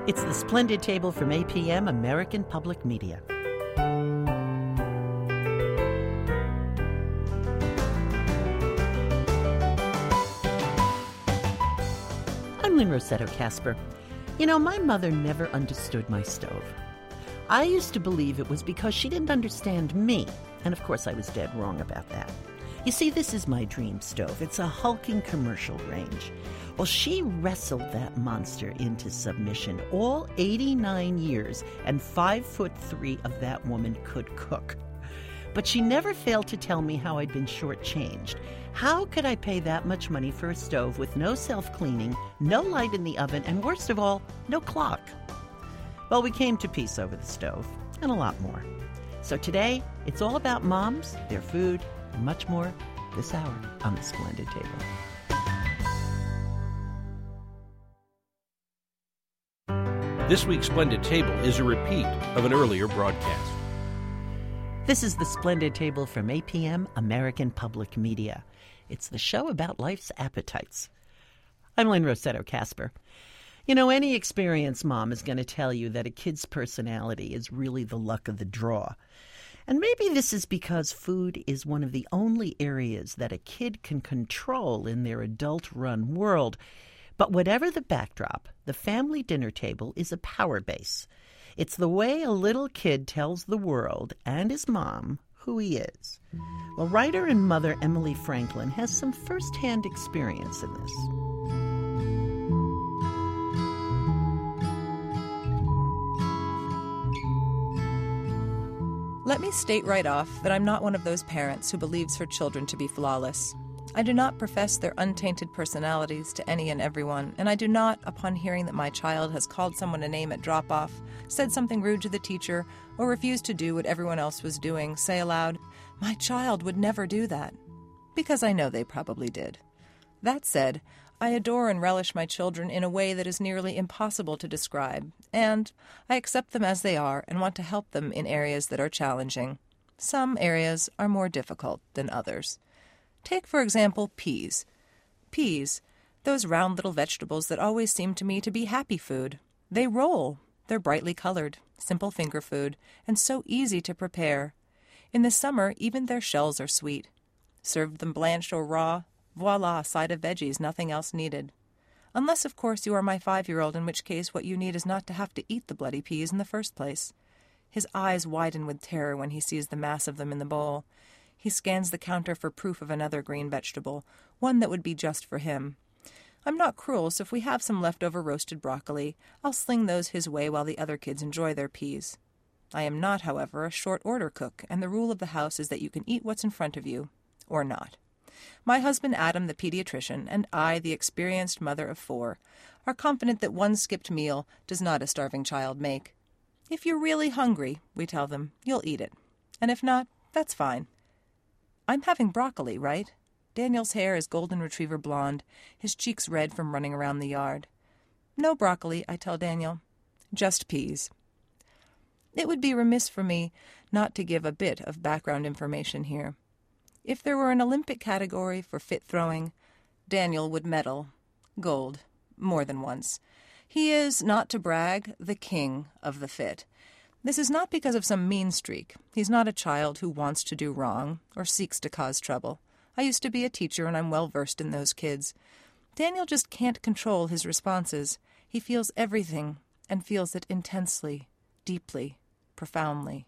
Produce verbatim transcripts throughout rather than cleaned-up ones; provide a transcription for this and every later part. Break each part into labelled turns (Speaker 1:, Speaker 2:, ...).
Speaker 1: It's the Splendid Table from A P M, American Public Media. I'm Lynn Rossetto Kasper. You know, my mother never understood my stove. I used to believe it was because she didn't understand me, and of course I was dead wrong about that. You see, this is my dream stove. It's a hulking commercial range. Well, she wrestled that monster into submission. All eighty-nine years, and five foot three of that woman could cook. But she never failed to tell me how I'd been shortchanged. How could I pay that much money for a stove with no self-cleaning, no light in the oven, and worst of all, no clock? Well, we came to peace over the stove, and a lot more. So today, it's all about moms, their food, and much more this hour on the Splendid Table.
Speaker 2: This week's Splendid Table is a repeat of an earlier broadcast.
Speaker 1: This is the Splendid Table from A P M, American Public Media. It's the show about life's appetites. I'm Lynn Rossetto Kasper. You know, any experienced mom is going to tell you that a kid's personality is really the luck of the draw. And maybe this is because food is one of the only areas that a kid can control in their adult-run world. But whatever the backdrop, the family dinner table is a power base. It's the way a little kid tells the world and his mom who he is. Well, writer and mother Emily Franklin has some first-hand experience in this.
Speaker 3: Let me state right off that I'm not one of those parents who believes her children to be flawless. I do not profess their untainted personalities to any and everyone, and I do not, upon hearing that my child has called someone a name at drop-off, said something rude to the teacher, or refused to do what everyone else was doing, say aloud, "My child would never do that," because I know they probably did. That said, I adore and relish my children in a way that is nearly impossible to describe, and I accept them as they are and want to help them in areas that are challenging. Some areas are more difficult than others. Take, for example, peas. Peas, those round little vegetables that always seem to me to be happy food. They roll. They're brightly colored, simple finger food, and so easy to prepare. In the summer, even their shells are sweet. Serve them blanched or raw, voila, a side of veggies, nothing else needed. Unless, of course, you are my five-year-old, in which case what you need is not to have to eat the bloody peas in the first place. His eyes widen with terror when he sees the mass of them in the bowl. He scans the counter for proof of another green vegetable, one that would be just for him. I'm not cruel, so if we have some leftover roasted broccoli, I'll sling those his way while the other kids enjoy their peas. I am not, however, a short-order cook, and the rule of the house is that you can eat what's in front of you, or not. My husband Adam, the pediatrician, and I, the experienced mother of four, are confident that one skipped meal does not a starving child make. If you're really hungry, we tell them, you'll eat it. And if not, that's fine. I'm having broccoli, right? Daniel's hair is golden retriever blonde, his cheeks red from running around the yard. No broccoli, I tell Daniel. Just peas. It would be remiss for me not to give a bit of background information here. If there were an Olympic category for fit throwing, Daniel would medal. Gold. More than once. He is, not to brag, the king of the fit. This is not because of some mean streak. He's not a child who wants to do wrong or seeks to cause trouble. I used to be a teacher, and I'm well versed in those kids. Daniel just can't control his responses. He feels everything, and feels it intensely, deeply, profoundly.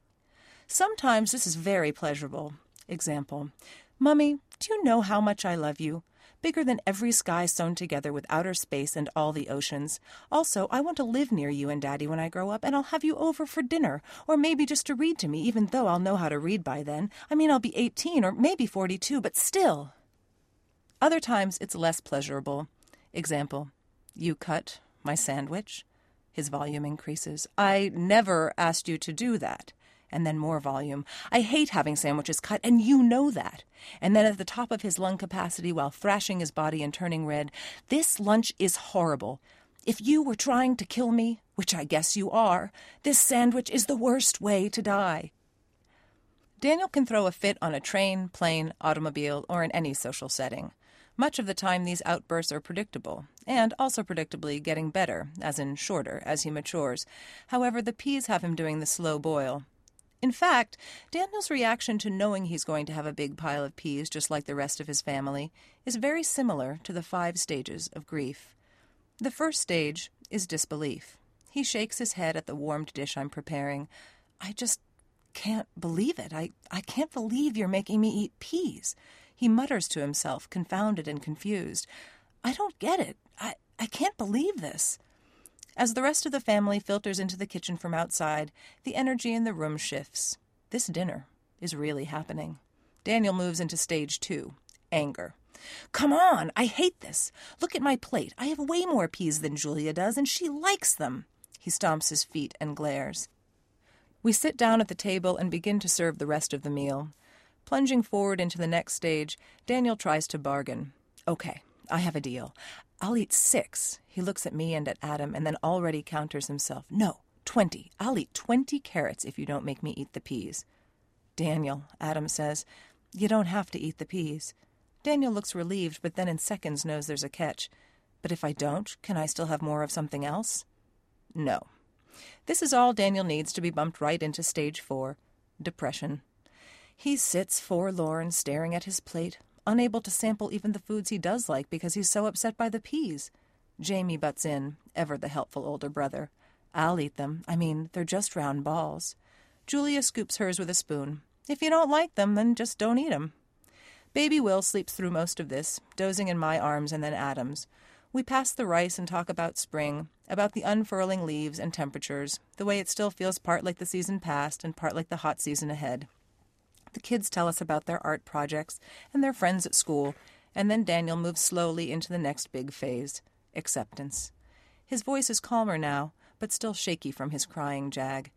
Speaker 3: Sometimes this is very pleasurable. Example, "Mummy, do you know how much I love you? Bigger than every sky sewn together with outer space and all the oceans. Also, I want to live near you and Daddy when I grow up, and I'll have you over for dinner, or maybe just to read to me, even though I'll know how to read by then. I mean, I'll be eighteen, or maybe forty-two, but still." Other times, it's less pleasurable. Example, "You cut my sandwich?" His volume increases. "I never asked you to do that." And then more volume. "I hate having sandwiches cut, and you know that." And then at the top of his lung capacity while thrashing his body and turning red, "This lunch is horrible. If you were trying to kill me, which I guess you are, this sandwich is the worst way to die." Daniel can throw a fit on a train, plane, automobile, or in any social setting. Much of the time these outbursts are predictable, and also predictably getting better, as in shorter, as he matures. However, the peas have him doing the slow boil. In fact, Daniel's reaction to knowing he's going to have a big pile of peas, just like the rest of his family, is very similar to the five stages of grief. The first stage is disbelief. He shakes his head at the warmed dish I'm preparing. I just can't believe it. I, I can't believe you're making me eat peas. He mutters to himself, confounded and confused. I don't get it. I, I can't believe this. As the rest of the family filters into the kitchen from outside, the energy in the room shifts. This dinner is really happening. Daniel moves into stage two, anger. Come on, I hate this. Look at my plate. I have way more peas than Julia does, and she likes them. He stomps his feet and glares. We sit down at the table and begin to serve the rest of the meal. Plunging forward into the next stage, Daniel tries to bargain. Okay, I have a deal. I'll eat six. He looks at me and at Adam and then already counters himself. No, twenty. I'll eat twenty carrots if you don't make me eat the peas. Daniel, Adam says, you don't have to eat the peas. Daniel looks relieved, but then in seconds knows there's a catch. But if I don't, can I still have more of something else? No. This is all Daniel needs to be bumped right into stage four, depression. He sits forlorn, staring at his plate, unable to sample even the foods he does like because he's so upset by the peas. Jamie butts in, ever the helpful older brother. I'll eat them. I mean, they're just round balls. Julia scoops hers with a spoon. If you don't like them, then just don't eat them. Baby Will sleeps through most of this, dozing in my arms and then Adam's. We pass the rice and talk about spring, about the unfurling leaves and temperatures, the way it still feels part like the season past and part like the hot season ahead. The kids tell us about their art projects and their friends at school, and then Daniel moves slowly into the next big phase, acceptance. His voice is calmer now, but still shaky from his crying jag.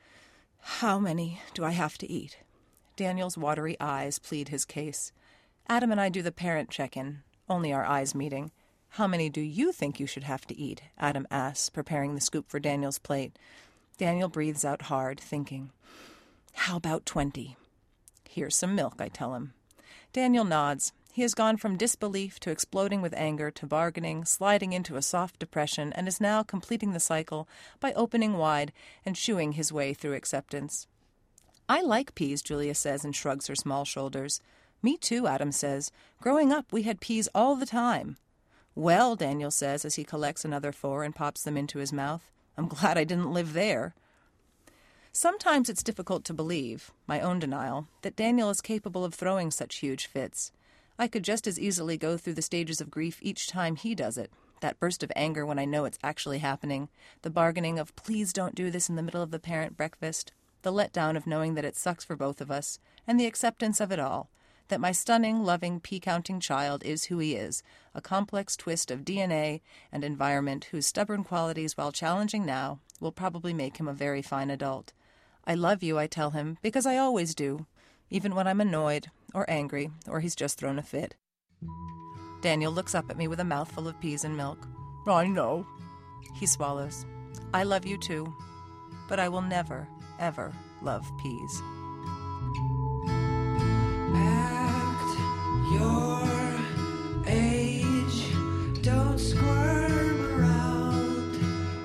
Speaker 3: How many do I have to eat? Daniel's watery eyes plead his case. Adam and I do the parent check-in, only our eyes meeting. How many do you think you should have to eat? Adam asks, preparing the scoop for Daniel's plate. Daniel breathes out hard, thinking. How about twenty? Here's some milk, I tell him. Daniel nods. He has gone from disbelief to exploding with anger to bargaining, sliding into a soft depression, and is now completing the cycle by opening wide and chewing his way through acceptance. I like peas, Julia says and shrugs her small shoulders. Me too, Adam says. Growing up, we had peas all the time. Well, Daniel says as he collects another four and pops them into his mouth, I'm glad I didn't live there. Sometimes it's difficult to believe, my own denial, that Daniel is capable of throwing such huge fits. I could just as easily go through the stages of grief each time he does it. That burst of anger when I know it's actually happening, the bargaining of please don't do this in the middle of the parent breakfast, the letdown of knowing that it sucks for both of us, and the acceptance of it all, that my stunning, loving, pea-counting child is who he is, a complex twist of D N A and environment whose stubborn qualities, while challenging now, will probably make him a very fine adult. I love you, I tell him, because I always do, even when I'm annoyed or angry or he's just thrown a fit. Daniel looks up at me with a mouthful of peas and milk. I know. He swallows. I love you too, but I will never, ever love peas.
Speaker 4: Act your age, don't squirm around.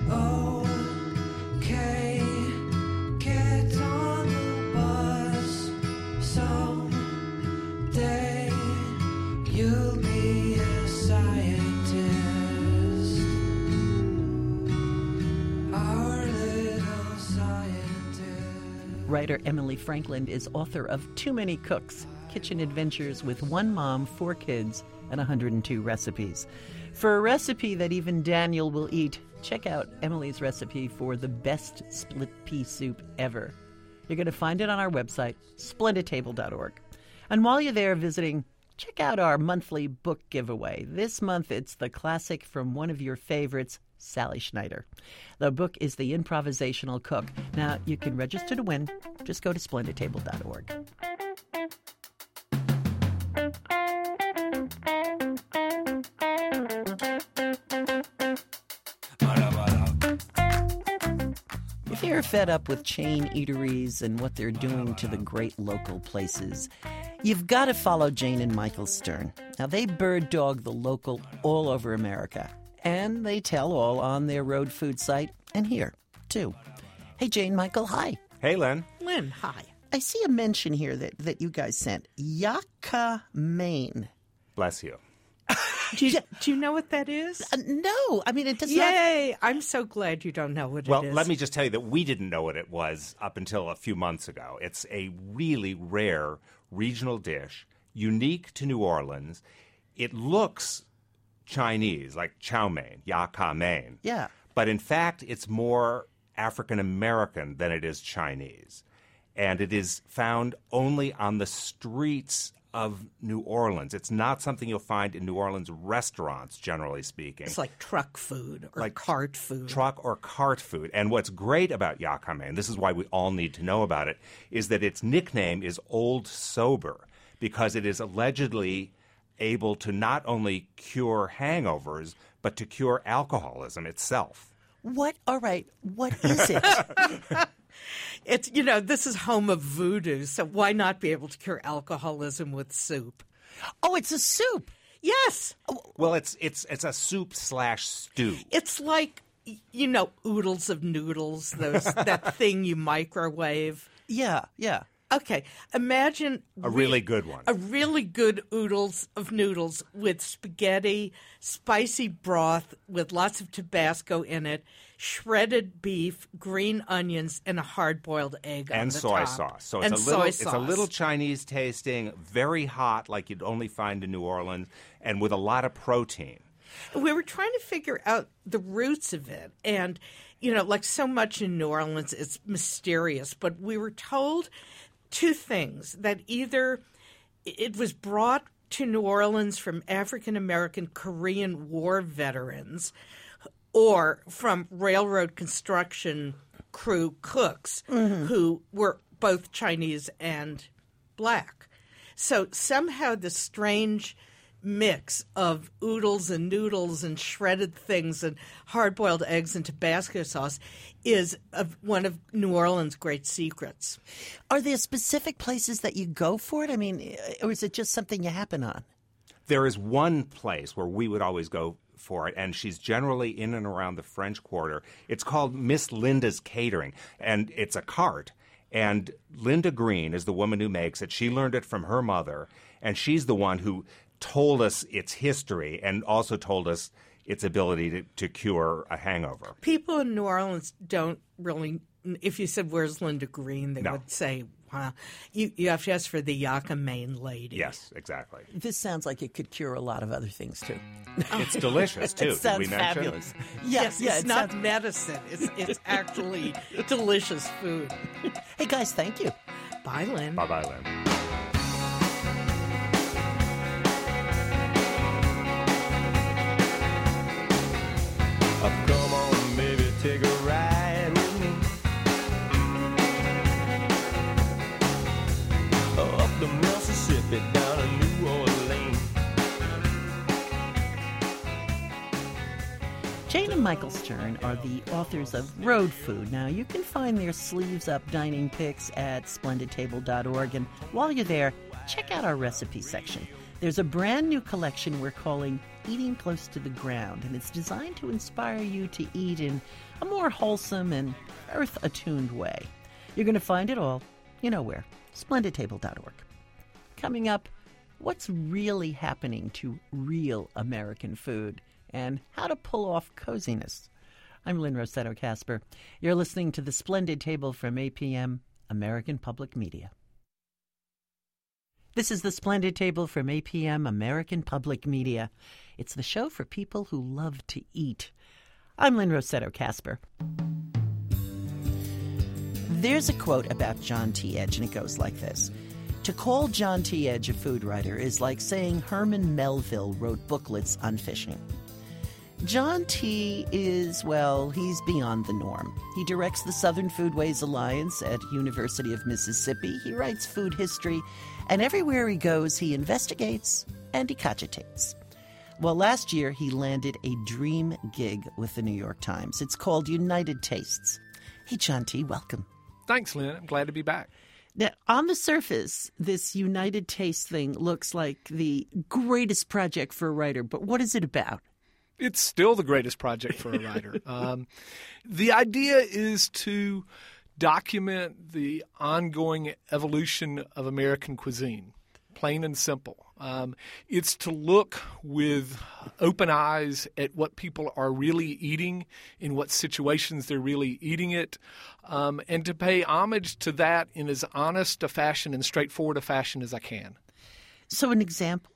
Speaker 4: Okay, get on the bus. Someday you'll be a scientist. Our little scientist.
Speaker 1: Writer Emily Franklin is author of Too Many Cooks, Kitchen Adventures with One Mom, Four Kids, and one hundred two Recipes. For a recipe that even Daniel will eat, check out Emily's recipe for the best split pea soup ever. You're going to find it on our website, splendid table dot org. And while you're there visiting, check out our monthly book giveaway. This month, it's the classic from one of your favorites, Sally Schneider. The book is The Improvisational Cook. Now, you can register to win. Just go to splendid table dot org. If you're fed up with chain eateries and what they're doing to the great local places, You've got to follow Jane and Michael Stern. Now, they bird dog the local all over America. And they tell all on their road food site and here, too. Hey, Jane, Michael, hi.
Speaker 5: Hey, Len.
Speaker 1: Lynn, hi. I see a mention here that, that you guys sent. Yucca, Maine.
Speaker 5: Bless you.
Speaker 6: Do you, do you know what that is?
Speaker 1: Uh, no, I mean, it does not...
Speaker 6: Yay! I'm so glad you don't know what
Speaker 5: Well,
Speaker 6: it is.
Speaker 5: let me just tell you that we didn't know what it was up until a few months ago. It's a really rare regional dish, unique to New Orleans. It looks Chinese, like chow mein, yucca mein.
Speaker 1: Yeah.
Speaker 5: But in fact, it's more African-American than it is Chinese. And it is found only on the streets of New Orleans. It's not something you'll find in New Orleans restaurants, generally speaking.
Speaker 6: It's like truck food or
Speaker 5: Like
Speaker 6: cart food.
Speaker 5: Truck or cart food. And what's great about yucca mein, this is why we all need to know about it, is that its nickname is Old Sober, because it is allegedly able to not only cure hangovers, but to cure alcoholism itself.
Speaker 1: What? All right. What is it?
Speaker 6: It's, you know, this is home of voodoo, so why not be able to cure alcoholism with soup?
Speaker 1: Oh, it's a soup.
Speaker 6: Yes.
Speaker 5: Well, it's it's it's a soup slash stew.
Speaker 6: It's like, you know, oodles of noodles, those that thing you microwave.
Speaker 1: Yeah, yeah.
Speaker 6: Okay, imagine
Speaker 5: A really good one.
Speaker 6: A really good oodles of noodles with spaghetti, spicy broth with lots of Tabasco in it, shredded beef, green onions, and a hard-boiled egg on
Speaker 5: And
Speaker 6: the
Speaker 5: soy
Speaker 6: top.
Speaker 5: sauce. So it's
Speaker 6: and
Speaker 5: a little
Speaker 6: soy
Speaker 5: it's a
Speaker 6: sauce.
Speaker 5: little Chinese tasting, very hot like you'd only find in New Orleans, and with a lot of protein.
Speaker 6: We were trying to figure out the roots of it. And, you know, like so much in New Orleans, it's mysterious. But we were told two things, that either it was brought to New Orleans from African-American Korean War veterans or from railroad construction crew cooks
Speaker 1: Mm-hmm.
Speaker 6: who were both Chinese and black. So somehow the strange mix of oodles and noodles and shredded things and hard-boiled eggs and Tabasco sauce is a, one of New Orleans' great secrets.
Speaker 1: Are there specific places that you go for it? I mean, or is it just something you happen on?
Speaker 5: There is one place where we would always go for it, and she's generally in and around the French Quarter. It's called Miss Linda's Catering, and it's a cart. And Linda Green is the woman who makes it. She learned it from her mother, and she's the one who told us its history and also told us its ability to, to cure a hangover.
Speaker 6: People in New Orleans don't really, if you said, where's Linda Green, they
Speaker 5: No.
Speaker 6: would say, wow. You, you have to ask for the yucca main lady.
Speaker 5: Yes, exactly.
Speaker 1: This sounds like it could cure a lot of other things, too.
Speaker 5: It's delicious, too.
Speaker 1: It
Speaker 5: Did
Speaker 1: sounds
Speaker 5: we mention?
Speaker 1: fabulous.
Speaker 6: Yes,
Speaker 1: yeah,
Speaker 6: it's
Speaker 1: it
Speaker 6: not
Speaker 1: sounds-
Speaker 6: medicine. It's, it's actually delicious food.
Speaker 1: Hey, guys, thank you.
Speaker 6: Bye, Lynn.
Speaker 5: Bye-bye, Lynn.
Speaker 7: Oh, come on, baby, take a ride with me. Up the Mississippi, down to New Orleans.
Speaker 1: Jane and Michael Stern are the authors of Road Food. Now, you can find their sleeves-up dining pics at splendid table dot org, and while you're there, check out our recipe section. There's a brand new collection we're calling Eating Close to the Ground, and it's designed to inspire you to eat in a more wholesome and earth-attuned way. You're going to find it all, you know where, splendid table dot org. Coming up, what's really happening to real American food and how to pull off coziness. I'm Lynn Rossetto Kasper. You're listening to The Splendid Table from A P M, American Public Media. This is The Splendid Table from A P M, American Public Media. It's the show for people who love to eat. I'm Lynn Rossetto Kasper. There's a quote about John T. Edge, and it goes like this. To call John T. Edge a food writer is like saying Herman Melville wrote booklets on fishing. John T. is, well, he's beyond the norm. He directs the Southern Foodways Alliance at University of Mississippi. He writes food history, and everywhere he goes, he investigates and he cogitates. Well, last year, he landed a dream gig with the New York Times. It's called United Tastes. Hey, John T., welcome.
Speaker 8: Thanks, Lynn. I'm glad to be back.
Speaker 1: Now, on the surface, this United Taste thing looks like the greatest project for a writer, but what is it about?
Speaker 8: It's still the greatest project for a writer. um, the idea is to document the ongoing evolution of American cuisine, plain and simple. Um, it's to look with open eyes at what people are really eating, in what situations they're really eating it, um, and to pay homage to that in as honest a fashion and straightforward a fashion as I can.
Speaker 1: So an example?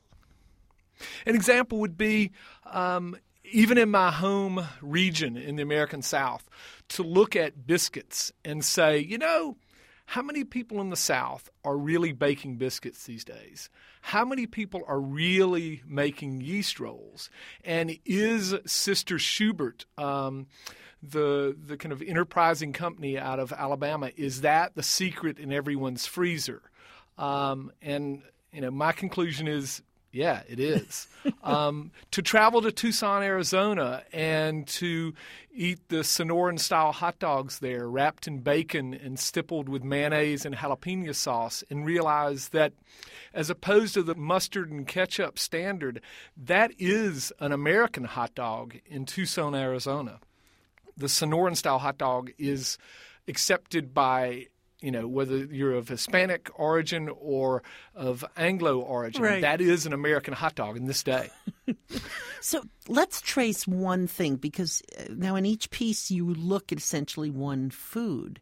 Speaker 8: An example would be, um, even in my home region in the American South, to look at biscuits and say, you know, how many people in the South are really baking biscuits these days? How many people are really making yeast rolls? And is Sister Schubert, um, the the kind of enterprising company out of Alabama, is that the secret in everyone's freezer? Um, and you know, my conclusion is, yeah, it is. um, to travel to Tucson, Arizona, and to eat the Sonoran-style hot dogs there, wrapped in bacon and stippled with mayonnaise and jalapeno sauce, and realize that as opposed to the mustard and ketchup standard, that is an American hot dog in Tucson, Arizona. The Sonoran-style hot dog is accepted by, you know, whether you're of Hispanic origin or of Anglo origin,
Speaker 1: right.
Speaker 8: That is an American hot dog in this day.
Speaker 1: So let's trace one thing, because now in each piece you look at essentially one food.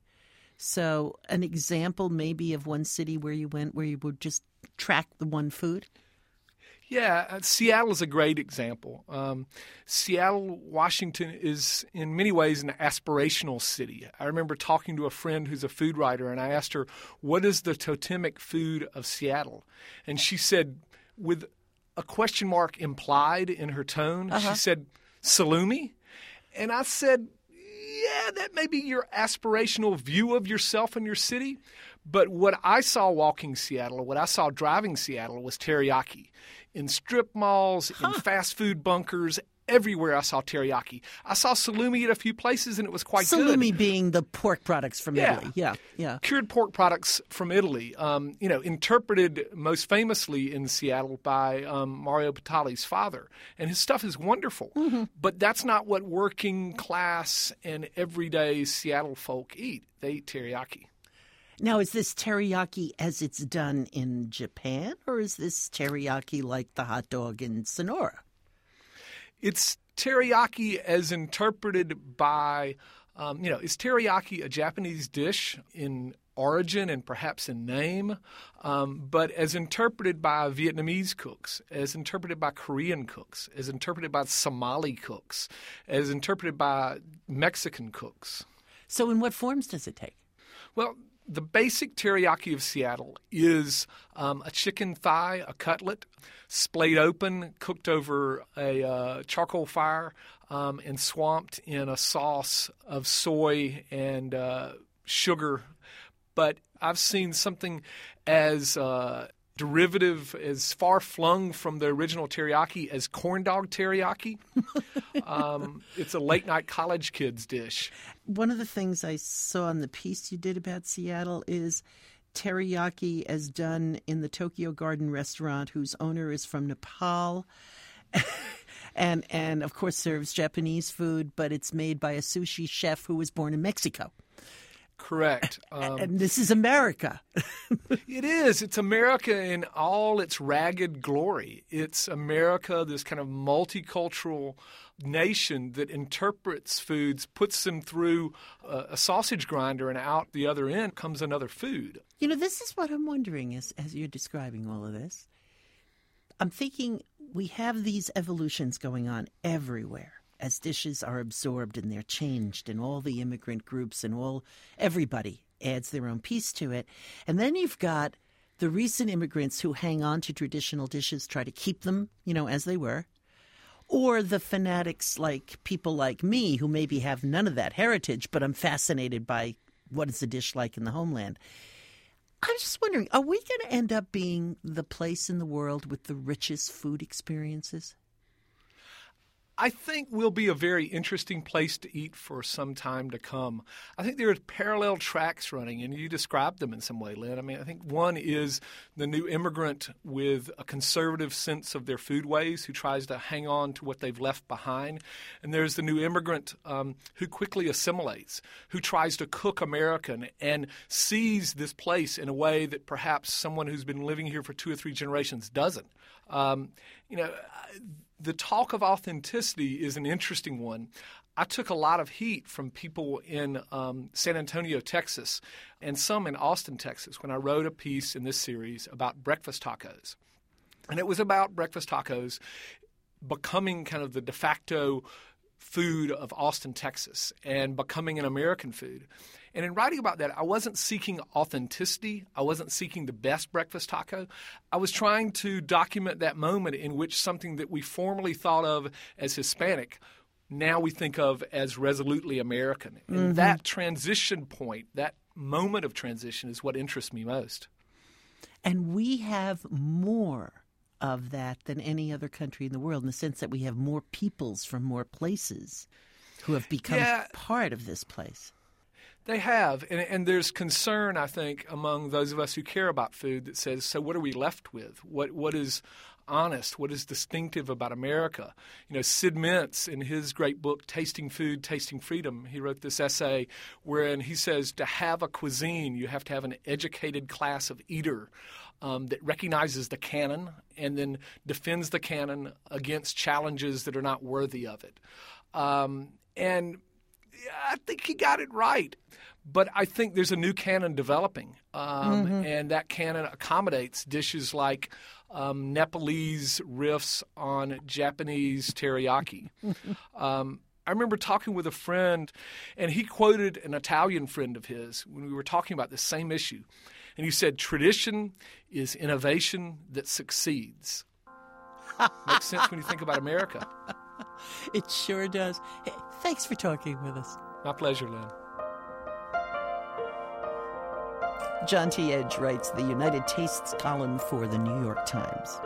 Speaker 1: So an example maybe of one city where you went where you would just track the one food?
Speaker 8: Yeah, uh, Seattle is a great example. Um, Seattle, Washington is in many ways an aspirational city. I remember talking to a friend who's a food writer, and I asked her, what is the totemic food of Seattle? And she said, with a question mark implied in her tone,
Speaker 1: uh-huh.
Speaker 8: she said, salumi? And I said, yeah, that may be your aspirational view of yourself and your city. But what I saw walking Seattle, what I saw driving Seattle was teriyaki. In strip malls, huh. in fast food bunkers, everywhere I saw teriyaki. I saw salumi at a few places, and it was quite
Speaker 1: salumi
Speaker 8: good.
Speaker 1: Salumi being the pork products from
Speaker 8: yeah.
Speaker 1: Italy. Yeah, yeah.
Speaker 8: Cured pork products from Italy, um, you know, interpreted most famously in Seattle by um, Mario Batali's father. And his stuff is wonderful.
Speaker 1: Mm-hmm.
Speaker 8: But that's not what working class and everyday Seattle folk eat. They eat teriyaki.
Speaker 1: Now, is this teriyaki as it's done in Japan, or is this teriyaki like the hot dog in Sonora?
Speaker 8: It's teriyaki as interpreted by, um, you know, is teriyaki a Japanese dish in origin and perhaps in name, um, but as interpreted by Vietnamese cooks, as interpreted by Korean cooks, as interpreted by Somali cooks, as interpreted by Mexican cooks.
Speaker 1: So in what forms does it take?
Speaker 8: Well, the basic teriyaki of Seattle is um, a chicken thigh, a cutlet, splayed open, cooked over a uh, charcoal fire, um, and swamped in a sauce of soy and uh, sugar. But I've seen something as uh, derivative, as far flung from the original teriyaki as corn dog teriyaki. um, it's a late-night college kids dish.
Speaker 1: One of the things I saw in the piece you did about Seattle is teriyaki as done in the Tokyo Garden restaurant, whose owner is from Nepal and, and of course, serves Japanese food, but it's made by a sushi chef who was born in Mexico.
Speaker 8: Correct. Um,
Speaker 1: and this is America.
Speaker 8: It is. It's America in all its ragged glory. It's America, this kind of multicultural nation that interprets foods, puts them through a, a sausage grinder, and out the other end comes another food.
Speaker 1: You know, this is what I'm wondering as, as you're describing all of this. I'm thinking we have these evolutions going on everywhere. As dishes are absorbed and they're changed, and all the immigrant groups and all everybody adds their own piece to it. And then you've got the recent immigrants who hang on to traditional dishes, try to keep them, you know, as they were, or the fanatics like people like me who maybe have none of that heritage, but I'm fascinated by what is the dish like in the homeland. I'm just wondering, are we going to end up being the place in the world with the richest food experiences?
Speaker 8: I think will be a very interesting place to eat for some time to come. I think there are parallel tracks running, and you described them in some way, Lynn. I mean, I think one is the new immigrant with a conservative sense of their foodways who tries to hang on to what they've left behind. And there's the new immigrant um, who quickly assimilates, who tries to cook American and sees this place in a way that perhaps someone who's been living here for two or three generations doesn't. Um, you know, the talk of authenticity is an interesting one. I took a lot of heat from people in um, San Antonio, Texas, and some in Austin, Texas, when I wrote a piece in this series about breakfast tacos. And it was about breakfast tacos becoming kind of the de facto food of Austin, Texas, and becoming an American food. And in writing about that, I wasn't seeking authenticity. I wasn't seeking the best breakfast taco. I was trying to document that moment in which something that we formerly thought of as Hispanic, now we think of as resolutely American. And mm-hmm. that transition point, that moment of transition is what interests me most.
Speaker 1: And we have more of that than any other country in the world, in the sense that we have more peoples from more places who have become yeah. part of this place.
Speaker 8: They have, and, and there's concern, I think, among those of us who care about food that says, so what are we left with? What What is honest? What is distinctive about America? You know, Sid Mintz, in his great book, Tasting Food, Tasting Freedom, he wrote this essay wherein he says to have a cuisine, you have to have an educated class of eater um, that recognizes the canon and then defends the canon against challenges that are not worthy of it. Um, and I think he got it right. But I think there's a new canon developing, um, mm-hmm. and that canon accommodates dishes like um, Nepalese riffs on Japanese teriyaki. um, I remember talking with a friend, and he quoted an Italian friend of his when we were talking about the same issue. And he said, tradition is innovation that succeeds. Makes sense when you think about America.
Speaker 1: It sure does. Hey, thanks for talking with us.
Speaker 8: My pleasure, Lynn.
Speaker 1: John T. Edge writes the United Tastes column for the New York Times.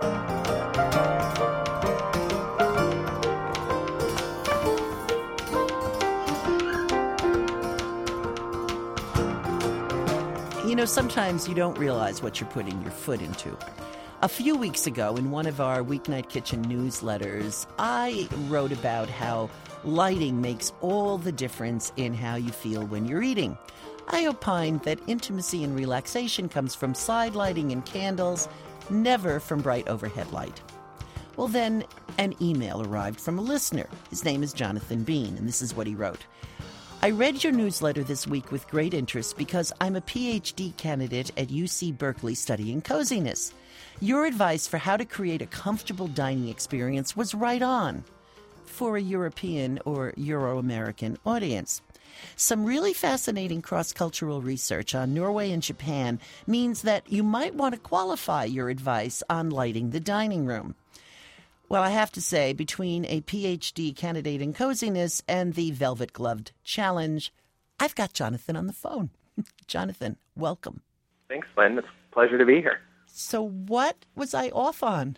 Speaker 1: You know, sometimes you don't realize what you're putting your foot into. A few weeks ago, in one of our Weeknight Kitchen newsletters, I wrote about how lighting makes all the difference in how you feel when you're eating. I opined that intimacy and relaxation comes from side lighting and candles, never from bright overhead light. Well, then an email arrived from a listener. His name is Jonathan Bean, and this is what he wrote. I read your newsletter this week with great interest because I'm a P H D candidate at U C Berkeley studying coziness. Your advice for how to create a comfortable dining experience was right on for a European or Euro-American audience. Some really fascinating cross-cultural research on Norway and Japan means that you might want to qualify your advice on lighting the dining room. Well, I have to say, between a P H D candidate in coziness and the velvet-gloved challenge, I've got Jonathan on the phone. Jonathan, welcome.
Speaker 9: Thanks, Lynn. It's a pleasure to be here.
Speaker 1: So what was I off on?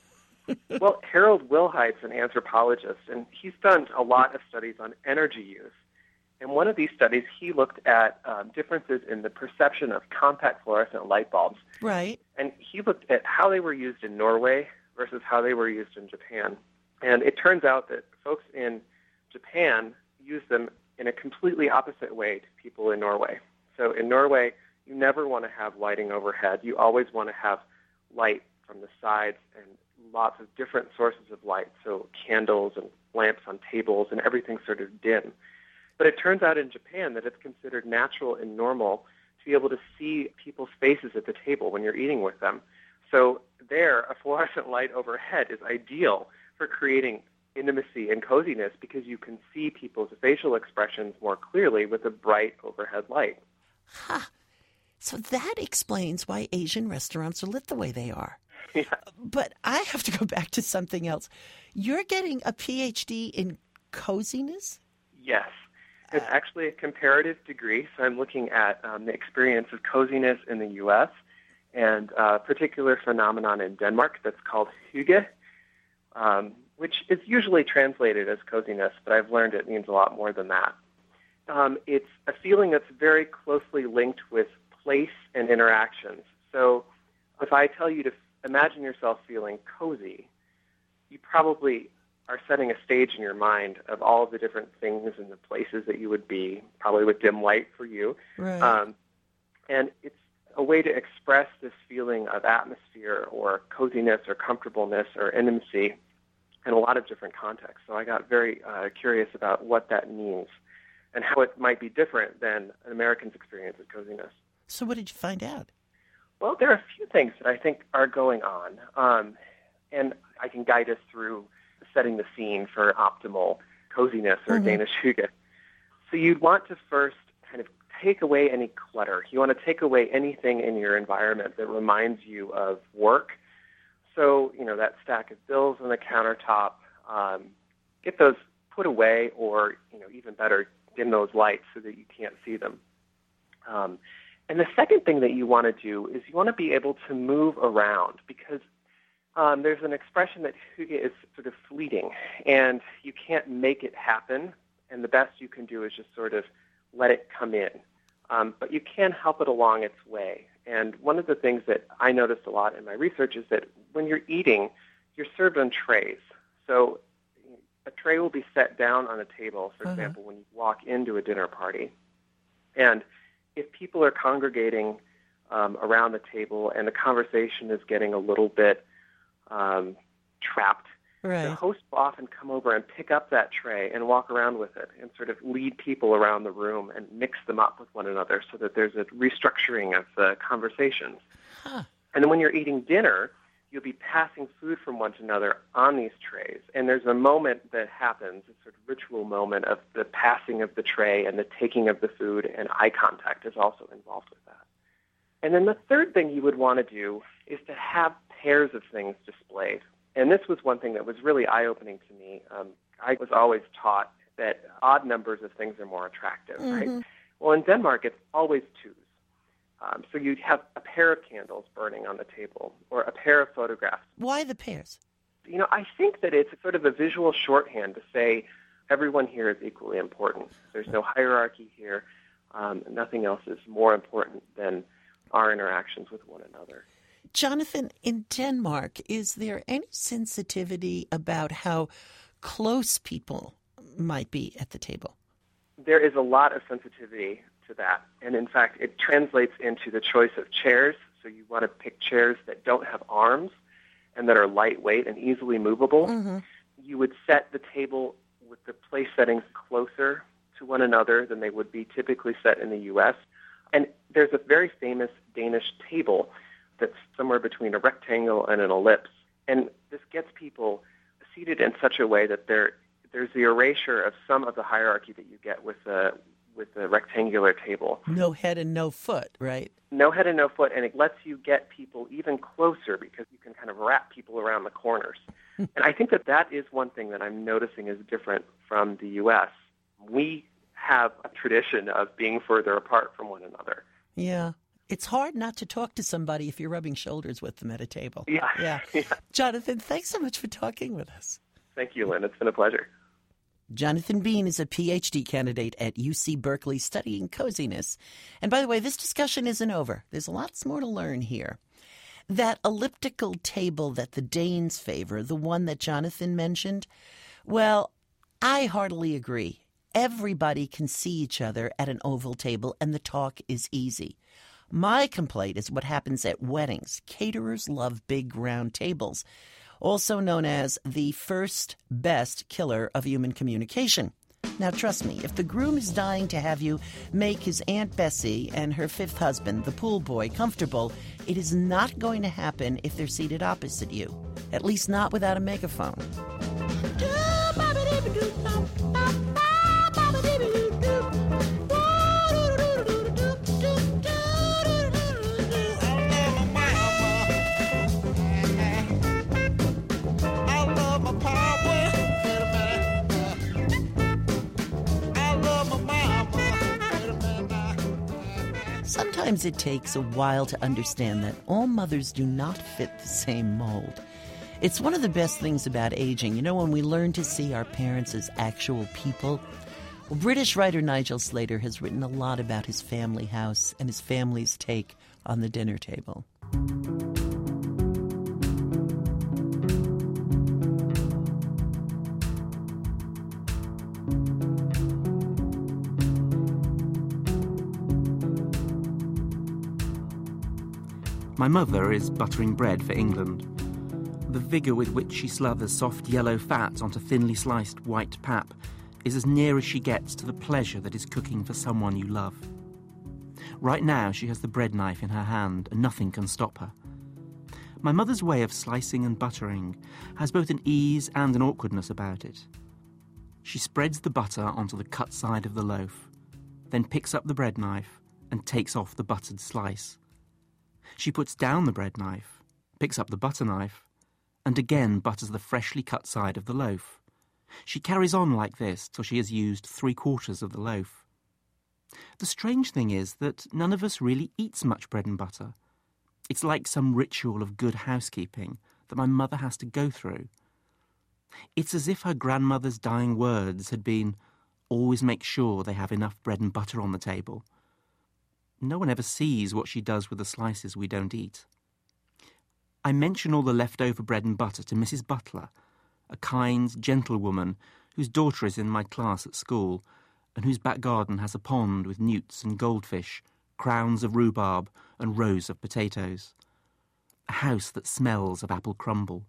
Speaker 9: Well, Harold Wilhite's an anthropologist, and he's done a lot of studies on energy use. In one of these studies, he looked at um, differences in the perception of compact fluorescent light bulbs.
Speaker 1: Right.
Speaker 9: And he looked at how they were used in Norway versus how they were used in Japan. And it turns out that folks in Japan use them in a completely opposite way to people in Norway. So in Norway, you never want to have lighting overhead. You always want to have light from the sides and lots of different sources of light, so candles and lamps on tables and everything sort of dim. But it turns out in Japan that it's considered natural and normal to be able to see people's faces at the table when you're eating with them. So there, a fluorescent light overhead is ideal for creating intimacy and coziness because you can see people's facial expressions more clearly with a bright overhead light.
Speaker 1: Huh. So that explains why Asian restaurants are lit the way they are.
Speaker 9: Yeah.
Speaker 1: But I have to go back to something else. You're getting a P H D in coziness?
Speaker 9: Yes. It's actually a comparative degree, so I'm looking at um, the experience of coziness in the U S and a particular phenomenon in Denmark that's called hygge. Um, which is usually translated as coziness, but I've learned it means a lot more than that. Um, it's a feeling that's very closely linked with place and interactions. So if I tell you to imagine yourself feeling cozy, you probably are setting a stage in your mind of all of the different things and the places that you would be, probably with dim light for you.
Speaker 1: Right.
Speaker 9: Um, and it's a way to express this feeling of atmosphere or coziness or comfortableness or intimacy in a lot of different contexts. So I got very uh, curious about what that means and how it might be different than an American's experience of coziness.
Speaker 1: So what did you find out?
Speaker 9: Well, there are a few things that I think are going on, um, and I can guide us through setting the scene for optimal coziness or
Speaker 1: Mm-hmm.
Speaker 9: Danish hygge. So you'd want to first kind of take away any clutter. You want to take away anything in your environment that reminds you of work. So, you know, that stack of bills on the countertop, um, get those put away, or, you know, even better, dim those lights so that you can't see them. Um, and the second thing that you want to do is you want to be able to move around, because um, there's an expression that hygge is sort of fleeting, and you can't make it happen, and the best you can do is just sort of let it come in. Um, but you can help it along its way. And one of the things that I noticed a lot in my research is that when you're eating, you're served on trays. So a tray will be set down on a table, for
Speaker 1: Uh-huh.
Speaker 9: example, when you walk into a dinner party. And if people are congregating um, around the table and the conversation is getting a little bit um, trapped, the
Speaker 1: Right.
Speaker 9: host will often come over and pick up that tray and walk around with it and sort of lead people around the room and mix them up with one another so that there's a restructuring of the conversations.
Speaker 1: Huh.
Speaker 9: And then when you're eating dinner, you'll be passing food from one to another on these trays. And there's a moment that happens, a sort of ritual moment of the passing of the tray and the taking of the food, and eye contact is also involved with that. And then the third thing you would want to do is to have pairs of things displayed. And this was one thing that was really eye-opening to me. Um, I was always taught that odd numbers of things are more attractive,
Speaker 1: Mm-hmm.
Speaker 9: right? Well, in Denmark, it's always twos. Um, so you'd have a pair of candles burning on the table or a pair of photographs.
Speaker 1: Why the pairs?
Speaker 9: You know, I think that it's sort of a visual shorthand to say everyone here is equally important. There's no hierarchy here. Um, nothing else is more important than our interactions with one another.
Speaker 1: Jonathan, in Denmark, is there any sensitivity about how close people might be at the table?
Speaker 9: There is a lot of sensitivity to that. And in fact, it translates into the choice of chairs. So you want to pick chairs that don't have arms and that are lightweight and easily movable.
Speaker 1: Mm-hmm.
Speaker 9: You would set the table with the place settings closer to one another than they would be typically set in the U S. And there's a very famous Danish table that's somewhere between a rectangle and an ellipse. And this gets people seated in such a way that there there's the erasure of some of the hierarchy that you get with a with a rectangular table.
Speaker 1: No head and no foot, right?
Speaker 9: No head and no foot, and it lets you get people even closer because you can kind of wrap people around the corners. And I think that that is one thing that I'm noticing is different from the U S. We have a tradition of being further apart from one another.
Speaker 1: Yeah. It's hard not to talk to somebody if you're rubbing shoulders with them at a table.
Speaker 9: Yeah.
Speaker 1: Yeah.
Speaker 9: Yeah.
Speaker 1: Jonathan, thanks so much for talking with us.
Speaker 9: Thank you, Lynn. It's been a pleasure.
Speaker 1: Jonathan Bean is a P H D candidate at U C Berkeley studying coziness. And by the way, this discussion isn't over. There's lots more to learn here. That elliptical table that the Danes favor, the one that Jonathan mentioned, well, I heartily agree. Everybody can see each other at an oval table, and the talk is easy. My complaint is what happens at weddings. Caterers love big round tables, also known as the first best killer of human communication. Now, trust me, if the groom is dying to have you make his Aunt Bessie and her fifth husband, the pool boy, comfortable, it is not going to happen if they're seated opposite you. At least not without a megaphone. Sometimes it takes a while to understand that all mothers do not fit the same mold. It's one of the best things about aging. You know, when we learn to see our parents as actual people. Well, British writer Nigel Slater has written a lot about his family house and his family's take on the dinner table.
Speaker 10: My mother is buttering bread for England. The vigour with which she slathers soft yellow fat onto thinly sliced white pap is as near as she gets to the pleasure that is cooking for someone you love. Right now she has the bread knife in her hand and nothing can stop her. My mother's way of slicing and buttering has both an ease and an awkwardness about it. She spreads the butter onto the cut side of the loaf, then picks up the bread knife and takes off the buttered slice. She puts down the bread knife, picks up the butter knife, and again butters the freshly cut side of the loaf. She carries on like this till she has used three-quarters of the loaf. The strange thing is that none of us really eats much bread and butter. It's like some ritual of good housekeeping that my mother has to go through. It's as if her grandmother's dying words had been, always make sure they have enough bread and butter on the table. No one ever sees what she does with the slices we don't eat. I mention all the leftover bread and butter to Missus Butler, a kind, gentle woman whose daughter is in my class at school and whose back garden has a pond with newts and goldfish, crowns of rhubarb and rows of potatoes. A house that smells of apple crumble.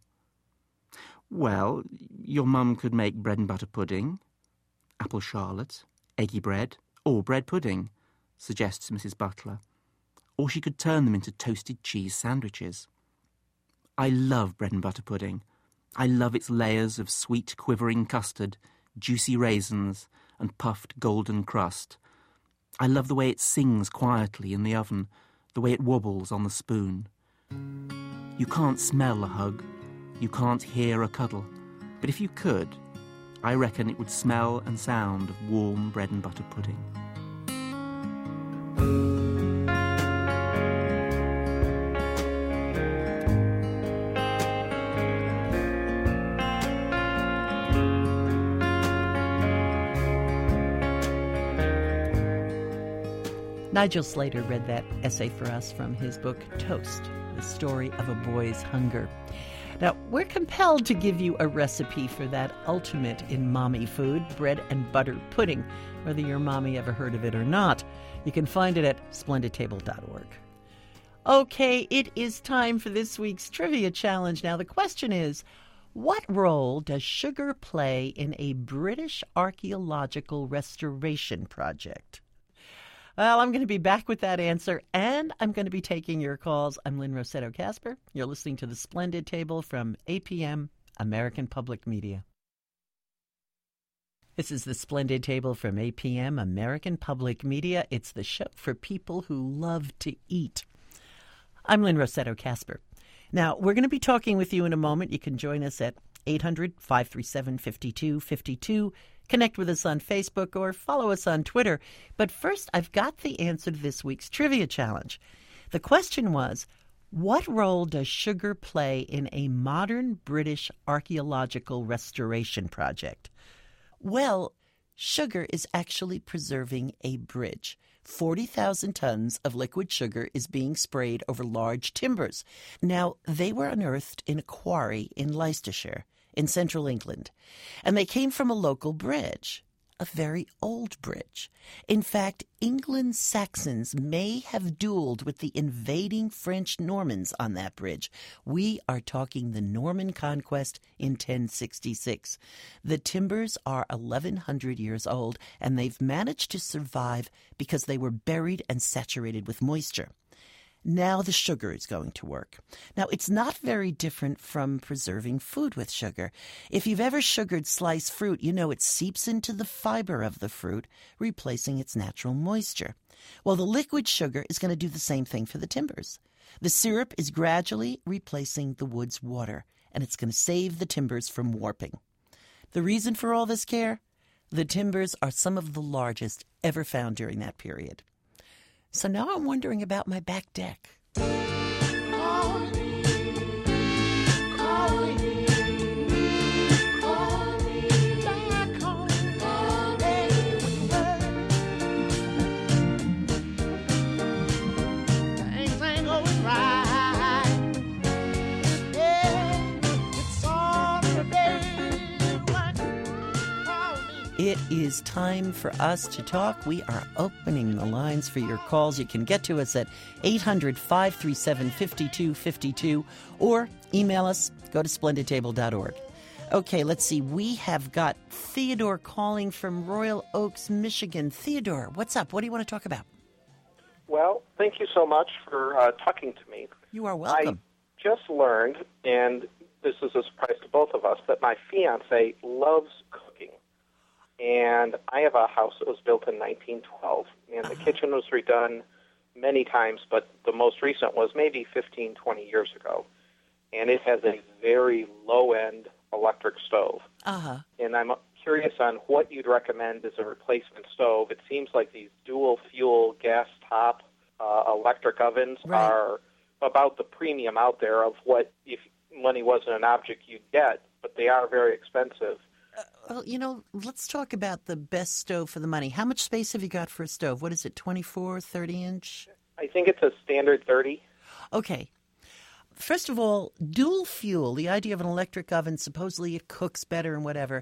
Speaker 10: Well, your mum could make bread and butter pudding, apple charlotte, eggy bread, or bread pudding, suggests Missus Butler, or she could turn them into toasted cheese sandwiches. I love bread and butter pudding. I love its layers of sweet quivering custard, juicy raisins, and puffed golden crust. I love the way it sings quietly in the oven, the way it wobbles on the spoon. You can't smell a hug, you can't hear a cuddle, but if you could, I reckon it would smell and sound of warm bread and butter pudding.
Speaker 1: Nigel Slater read that essay for us from his book, Toast, The Story of a Boy's Hunger. Now, we're compelled to give you a recipe for that ultimate in mommy food, bread and butter pudding, whether your mommy ever heard of it or not. You can find it at splendid table dot org. Okay, it is time for this week's trivia challenge. Now, the question is, what role does sugar play in a British archaeological restoration project? Well, I'm going to be back with that answer, and I'm going to be taking your calls. I'm Lynn Rossetto Kasper. You're listening to The Splendid Table from A P M, American Public Media. This is The Splendid Table from A P M, American Public Media. It's the show for people who love to eat. I'm Lynn Rossetto Kasper. Now, we're going to be talking with you in a moment. You can join us at eight hundred, five three seven, five two five two. Connect with us on Facebook or follow us on Twitter. But first, I've got the answer to this week's trivia challenge. The question was, what role does sugar play in a modern British archaeological restoration project? Well, sugar is actually preserving a bridge. forty thousand tons of liquid sugar is being sprayed over large timbers. Now, they were unearthed in a quarry in Leicestershire, in central England, and they came from a local bridge, a very old bridge. In fact, England's Saxons may have dueled with the invading French Normans on that bridge. We are talking the Norman conquest in ten sixty-six. The timbers are eleven hundred years old, and they've managed to survive because they were buried and saturated with moisture. Now the sugar is going to work. Now, it's not very different from preserving food with sugar. If you've ever sugared sliced fruit, you know it seeps into the fiber of the fruit, replacing its natural moisture. Well, the liquid sugar is going to do the same thing for the timbers. The syrup is gradually replacing the wood's water, and it's going to save the timbers from warping. The reason for all this care? The timbers are some of the largest ever found during that period. So now I'm wondering about my back deck. Calling, calling. is time for us to talk. We are opening the lines for your calls. You can get to us at eight hundred, five three seven, five two five two or email us. Go to splendid table dot org. Okay, let's see. We have got Theodore calling from Royal Oaks, Michigan. Theodore, what's up? What do you want to talk about?
Speaker 11: Well, thank you so much for uh, talking to me.
Speaker 1: You are welcome.
Speaker 11: I just learned, and this is a surprise to both of us, that my fiance loves cooking. And I have a house that was built in nineteen twelve, and the uh-huh. kitchen was redone many times, but the most recent was maybe fifteen, twenty years ago. And it has a very low-end electric stove.
Speaker 1: Uh-huh.
Speaker 11: And I'm curious on what you'd recommend as a replacement stove. It seems like these dual-fuel gas-top uh, electric ovens
Speaker 1: right.
Speaker 11: are about the premium out there of what, if money wasn't an object, you'd get, but they are very expensive.
Speaker 1: Uh, well, you know, let's talk about the best stove for the money. How much space have you got for a stove? What is it, twenty-four, thirty inch?
Speaker 11: I think it's a standard thirty.
Speaker 1: Okay. First of all, dual fuel, the idea of an electric oven, supposedly it cooks better and whatever.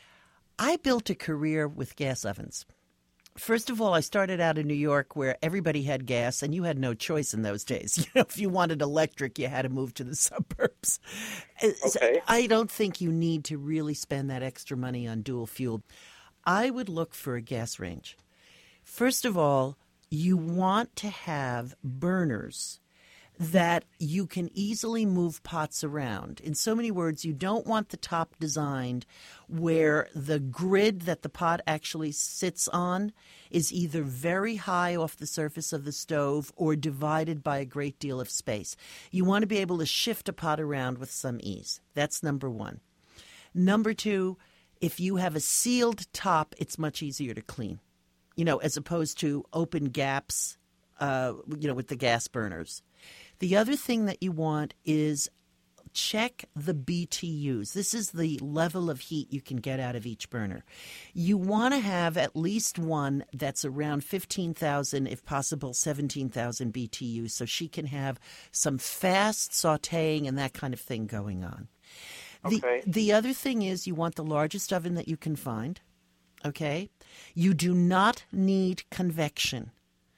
Speaker 1: I built a career with gas ovens. First of all, I started out in New York where everybody had gas and you had no choice in those days. You know, if you wanted electric, you had to move to the suburbs.
Speaker 11: Okay.
Speaker 1: I don't think you need to really spend that extra money on dual fuel. I would look for a gas range. First of all, you want to have burners that you can easily move pots around. In so many words, you don't want the top designed where the grid that the pot actually sits on is either very high off the surface of the stove or divided by a great deal of space. You want to be able to shift a pot around with some ease. That's number one. Number two, if you have a sealed top, it's much easier to clean, you know, as opposed to open gaps, uh, you know, with the gas burners. The other thing that you want is check the B T Us. This is the level of heat you can get out of each burner. You want to have at least one that's around fifteen thousand, if possible seventeen thousand B T Us, so she can have some fast sautéing and that kind of thing going on. The,
Speaker 11: okay.
Speaker 1: the other thing is you want the largest oven that you can find, okay? You do not need convection.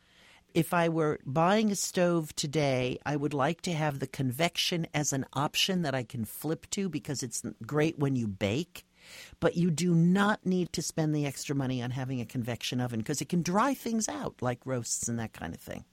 Speaker 1: If I were buying a stove today, I would like to have the convection as an option that I can flip to because it's great when you bake. But you do not need to spend the extra money on having a convection oven because it can dry things out like roasts and that kind of thing.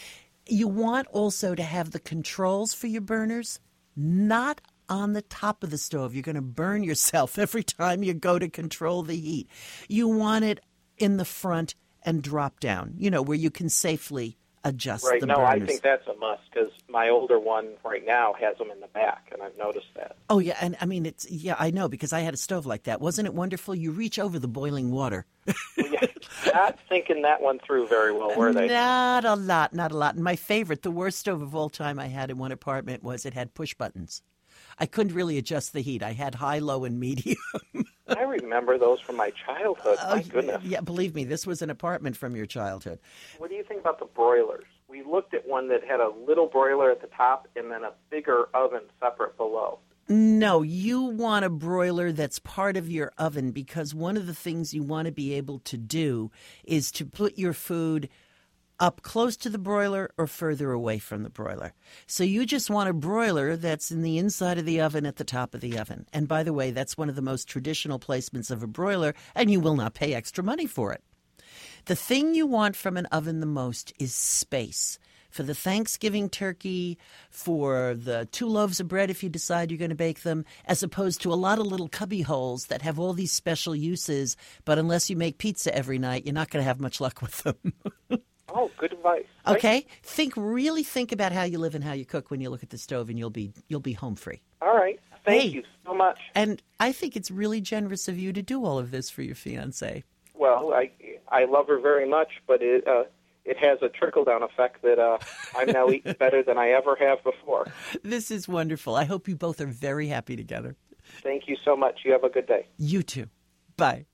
Speaker 1: You want also to have the controls for your burners not on the top of the stove. You're going to burn yourself every time you go to control the heat. You want it in the front and drop down, you know, where you can safely adjust
Speaker 11: right.
Speaker 1: the
Speaker 11: no,
Speaker 1: burners.
Speaker 11: I think that's a must because my older one right now has them in the back, and I've noticed that.
Speaker 1: Oh, yeah, and I mean, it's yeah, I know, because I had a stove like that. Wasn't it wonderful? You reach over the boiling water.
Speaker 11: Well, yeah, not thinking that one through very well, were they?
Speaker 1: Not a lot, not a lot. And my favorite, the worst stove of all time I had in one apartment was it had push buttons. I couldn't really adjust the heat. I had high, low, and medium.
Speaker 11: I remember those from my childhood. My
Speaker 1: oh,
Speaker 11: goodness.
Speaker 1: Yeah, believe me, this was an apartment from your childhood.
Speaker 11: What do you think about the broilers? We looked at one that had a little broiler at the top and then a bigger oven separate below.
Speaker 1: No, you want a broiler that's part of your oven because one of the things you want to be able to do is to put your food up close to the broiler or further away from the broiler. So you just want a broiler that's in the inside of the oven at the top of the oven. And by the way, that's one of the most traditional placements of a broiler, and you will not pay extra money for it. The thing you want from an oven the most is space. For the Thanksgiving turkey, for the two loaves of bread if you decide you're going to bake them, as opposed to a lot of little cubby holes that have all these special uses, but unless you make pizza every night, you're not going to have much luck with them.
Speaker 11: Oh, good advice.
Speaker 1: Okay, think really think about how you live and how you cook when you look at the stove, and you'll be you'll be home free.
Speaker 11: All right, thank
Speaker 1: hey,
Speaker 11: you so much.
Speaker 1: And I think it's really generous of you to do all of this for your fiancée.
Speaker 11: Well, I I love her very much, but it uh, it has a trickle down effect that uh, I'm now eating better than I ever have before.
Speaker 1: This is wonderful. I hope you both are very happy together.
Speaker 11: Thank you so much. You have a good day.
Speaker 1: You too. Bye.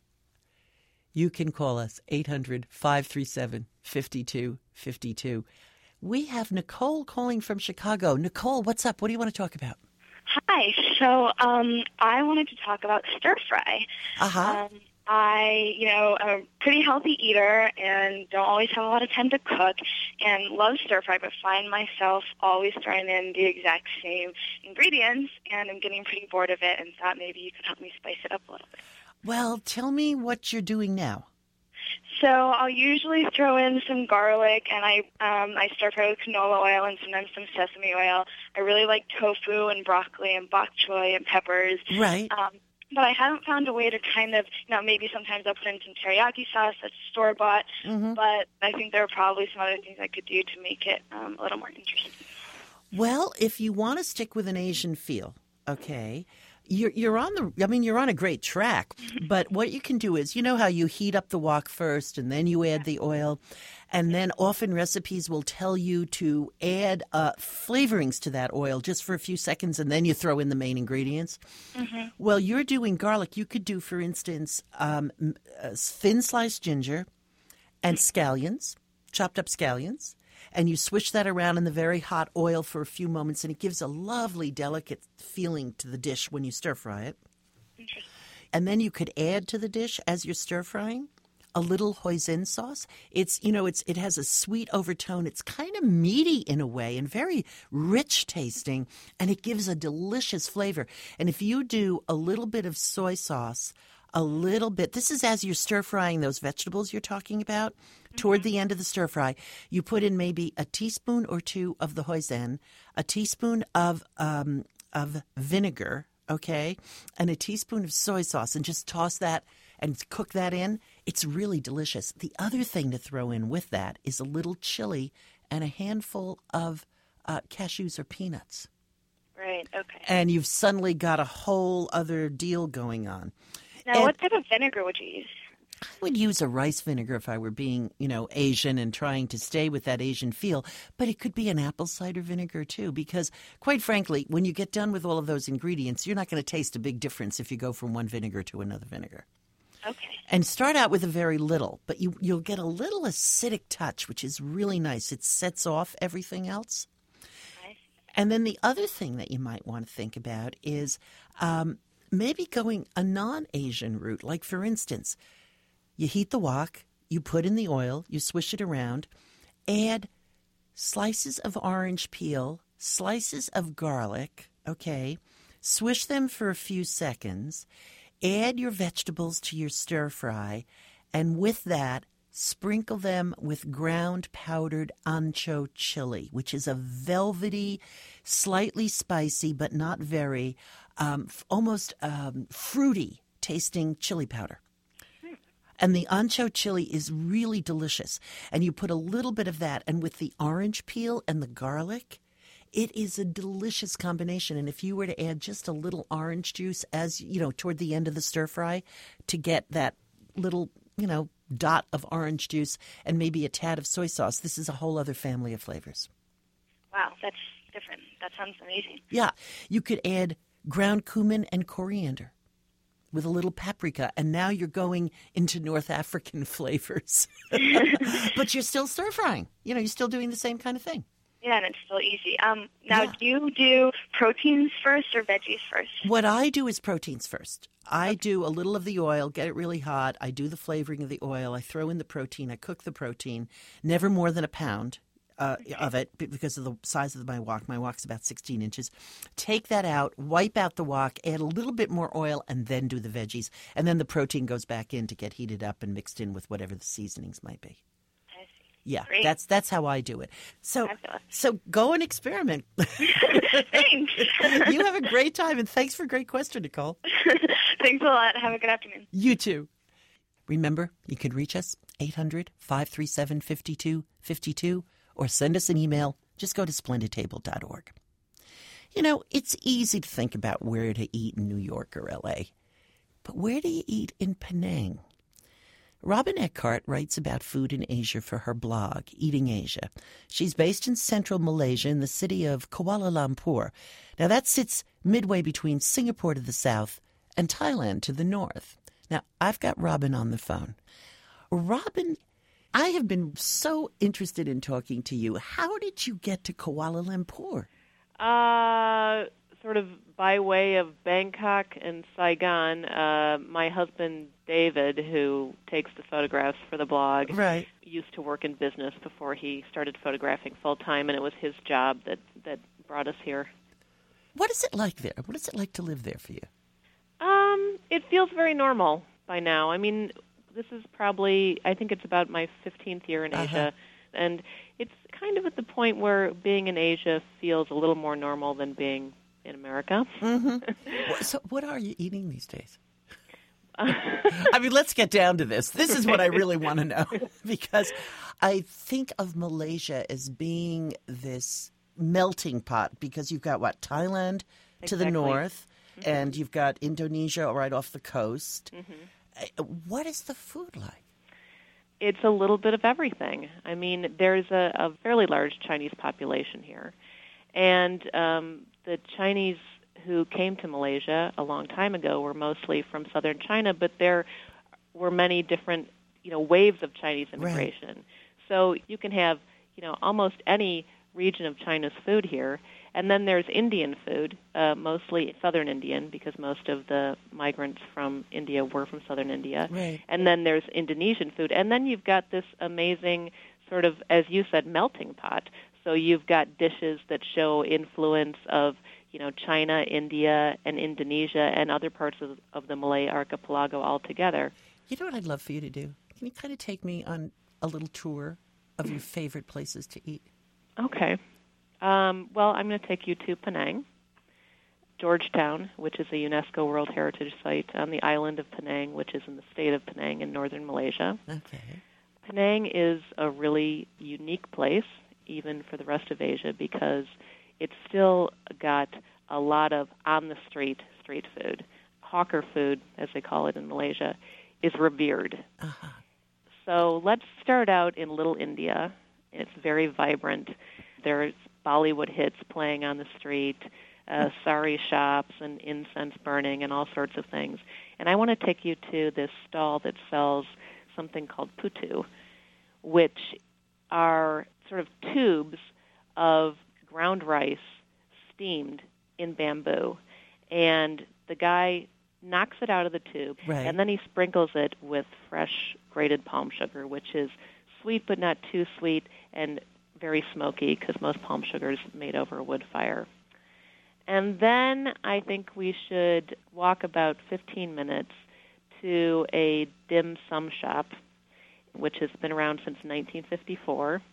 Speaker 1: You can call us eight hundred, five three seven, five two five two. We have Nicole calling from Chicago. Nicole, what's up? What do you want to talk about?
Speaker 12: Hi. So um, I wanted to talk about stir fry.
Speaker 1: Uh-huh.
Speaker 12: Um, I, you know, am a pretty healthy eater and don't always have a lot of time to cook and love stir fry, but find myself always throwing in the exact same ingredients, and I'm getting pretty bored of it and thought maybe you could help me spice it up a little bit.
Speaker 1: Well, tell me what you're doing now.
Speaker 12: So I'll usually throw in some garlic, and I um, I stir fry with canola oil and sometimes some sesame oil. I really like tofu and broccoli and bok choy and peppers.
Speaker 1: Right.
Speaker 12: Um, But I haven't found a way to kind of, you know, maybe sometimes I'll put in some teriyaki sauce that's store-bought,
Speaker 1: Mm-hmm.
Speaker 12: but I think there are probably some other things I could do to make it um, a little more interesting.
Speaker 1: Well, if you want to stick with an Asian feel, okay, you're you're on the. I mean, you're on a great track. But what you can do is, you know how you heat up the wok first, and then you add the oil, and then often recipes will tell you to add uh, flavorings to that oil just for a few seconds, and then you throw in the main ingredients.
Speaker 12: Mm-hmm.
Speaker 1: Well, you're doing garlic. You could do, for instance, um, uh, thin sliced ginger and scallions, chopped up scallions. And you swish that around in the very hot oil for a few moments, and it gives a lovely, delicate feeling to the dish when you stir-fry it.
Speaker 12: Interesting.
Speaker 1: And then you could add to the dish, as you're stir-frying, a little hoisin sauce. It's, you know, it's it has a sweet overtone. It's kind of meaty in a way and very rich tasting, and it gives a delicious flavor. And if you do a little bit of soy sauce, a little bit, this is as you're stir-frying those vegetables you're talking about, toward the end of the stir fry, you put in maybe a teaspoon or two of the hoisin, a teaspoon of um, of vinegar, okay, and a teaspoon of soy sauce, and just toss that and cook that in. It's really delicious. The other thing to throw in with that is a little chili and a handful of uh, cashews or peanuts.
Speaker 12: Right, okay.
Speaker 1: And you've suddenly got a whole other deal going on.
Speaker 12: Now,
Speaker 1: and,
Speaker 12: what type of vinegar would you use?
Speaker 1: I would use a rice vinegar if I were being, you know, Asian and trying to stay with that Asian feel. But it could be an apple cider vinegar, too, because, quite frankly, when you get done with all of those ingredients, you're not going to taste a big difference if you go from one vinegar to another vinegar.
Speaker 12: Okay.
Speaker 1: And start out with a very little, but you, you'll get a little acidic touch, which is really nice. It sets off everything else.
Speaker 12: Nice.
Speaker 1: And then the other thing that you might want to think about is um, maybe going a non-Asian route. Like, for instance, you heat the wok, you put in the oil, you swish it around, add slices of orange peel, slices of garlic, okay, swish them for a few seconds, add your vegetables to your stir fry, and with that, sprinkle them with ground powdered ancho chili, which is a velvety, slightly spicy, but not very, um, almost um, fruity tasting chili powder. And the ancho chili is really delicious. And you put a little bit of that, and with the orange peel and the garlic, it is a delicious combination. And if you were to add just a little orange juice as, you know, toward the end of the stir fry to get that little, you know, dot of orange juice and maybe a tad of soy sauce, this is a whole other family of flavors.
Speaker 12: Wow, that's different. That sounds amazing.
Speaker 1: Yeah. You could add ground cumin and coriander with a little paprika, and now you're going into North African flavors. But you're still stir-frying. You know, you're still doing the same kind of thing.
Speaker 12: Yeah, and it's still easy. Um, now,
Speaker 1: Yeah.
Speaker 12: do you do proteins first or veggies first?
Speaker 1: What I do is proteins first. I do a little of the oil, get it really hot. I do the flavoring of the oil. I throw in the protein. I cook the protein, never more than a pound uh, of it because of the size of my wok. My wok's about sixteen inches. Take that out, wipe out the wok, add a little bit more oil, and then do the veggies. And then the protein goes back in to get heated up and mixed in with whatever the seasonings might be.
Speaker 12: I see.
Speaker 1: Yeah,
Speaker 12: Great.
Speaker 1: that's that's how I do it. So,
Speaker 12: Fabulous.
Speaker 1: so go and experiment.
Speaker 12: Thanks.
Speaker 1: You have a great time, and thanks for a great question, Nicole.
Speaker 12: Thanks a lot. Have a good afternoon.
Speaker 1: You too. Remember, you can reach us, eight hundred, five three seven, five two five two, or send us an email. Just go to splendid table dot org. You know, it's easy to think about where to eat in New York or L A, but where do you eat in Penang? Robin Eckhart writes about food in Asia for her blog, Eating Asia. She's based in central Malaysia in the city of Kuala Lumpur. Now, that sits midway between Singapore to the south and Thailand to the north. Now, I've got Robin on the phone. Robin, I have been so interested in talking to you. How did you get to Kuala Lumpur?
Speaker 13: Uh, sort of by way of Bangkok and Saigon, uh, my husband David, who takes the photographs for the blog,
Speaker 1: right.
Speaker 13: used to work in business before he started photographing full-time, and it was his job that, that brought us here.
Speaker 1: What is it like there? What is it like to live there for you?
Speaker 13: Um, it feels very normal by now. I mean, this is probably, I think it's about my fifteenth year in
Speaker 1: Uh-huh.
Speaker 13: Asia, and it's kind of at the point where being in Asia feels a little more normal than being in America.
Speaker 1: Mm-hmm. So what are you eating these days? I mean, let's get down to this. This is what I really want to know, because I think of Malaysia as being this melting pot, because you've got, what, Thailand to
Speaker 13: Exactly.
Speaker 1: the north,
Speaker 13: Mm-hmm.
Speaker 1: and you've got Indonesia right off the coast.
Speaker 13: Mm-hmm.
Speaker 1: Uh, What is the food like?
Speaker 13: It's a little bit of everything. I mean, there's a, a fairly large Chinese population here. And um, the Chinese who came to Malaysia a long time ago were mostly from southern China, but there were many different, you know, waves of Chinese immigration. Right. So you can have, you know, almost any region of China's food here. And then there's Indian food, uh, mostly southern Indian, because most of the migrants from India were from southern India.
Speaker 1: Right.
Speaker 13: And then there's Indonesian food. And then you've got this amazing sort of, as you said, melting pot. So you've got dishes that show influence of, you know, China, India, and Indonesia, and other parts of, of the Malay archipelago altogether.
Speaker 1: You know what I'd love for you to do? Can you kind of take me on a little tour of your favorite places to eat?
Speaker 13: Okay. Um, well, I'm going to take you to Penang, Georgetown, which is a UNESCO World Heritage Site on the island of Penang, which is in the state of Penang in northern Malaysia.
Speaker 1: Okay.
Speaker 13: Penang is a really unique place, even for the rest of Asia, because it's still got a lot of on-the-street street food. Hawker food, as they call it in Malaysia, is revered.
Speaker 1: Uh-huh.
Speaker 13: So let's start out in Little India. It's very vibrant. There's Bollywood hits playing on the street, uh, sari shops and incense burning and all sorts of things. And I want to take you to this stall that sells something called putu, which are sort of tubes of ground rice steamed in bamboo. And the guy knocks it out of the tube,
Speaker 1: right.
Speaker 13: and then he sprinkles it with fresh grated palm sugar, which is sweet but not too sweet, and very smoky because most palm sugar is made over a wood fire. And then I think we should walk about fifteen minutes to a dim sum shop, which has been around since nineteen fifty-four.